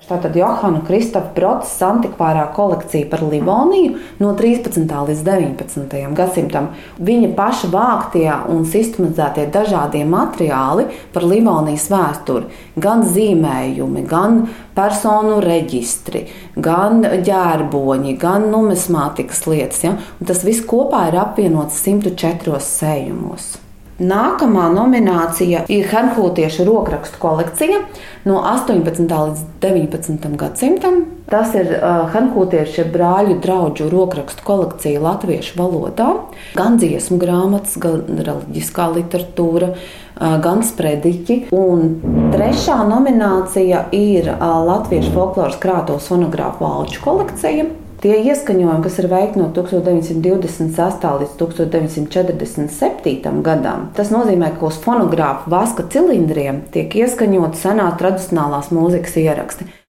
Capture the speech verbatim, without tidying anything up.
Tātad Johana Kristofa Brodsas antikvārā kolekcija par Livoniju no trīspadsmitā līdz deviņpadsmitajam gadsimtam. Viņa paša vāktie un sistematizētie dažādie materiāli par Livonijas vēsturi, gan zīmējumi, gan personu reģistri, gan ģērboņi, gan numismātikas lietas. Ja? Un tas viss kopā ir apvienots simt četros sējumos. Nākamā nominācija ir Herhūtiešu rokrakstu kolekcija no astoņpadsmitā līdz deviņpadsmitajam gadsimtam. Tas ir uh, Herhūtiešu brāļu draugu rokrakstu kolekcija latviešu valodā. Gan dziesmu grāmatas, gan reliģiskā literatūra, uh, gan sprediķi. Un trešā nominācija ir uh, Latviešu folkloras krātuves fonogrāfu alču kolekcija. Tie ieskaņojumi, kas ir veikti no tūkstoš deviņsimt divdesmit sestā līdz tūkstoš deviņsimt četrdesmit septītajam gadam, tas nozīmē, ka uz fonogrāfu vaska cilindriem tiek ieskaņoti senās tradicionālās mūzikas ieraksti.